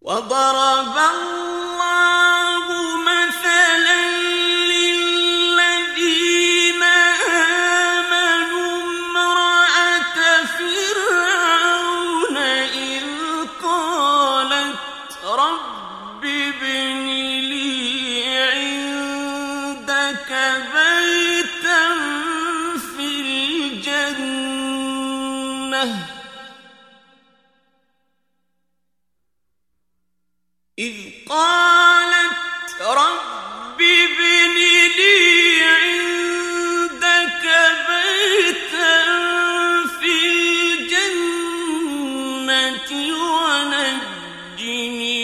وضرب الله مثلا للذين آمنوا امرأة فرعون إذ قالت رب ابن لي عندك بيتا في الجنة إذ قالت رب ابن لي عندك بيتا في الجنة ونجني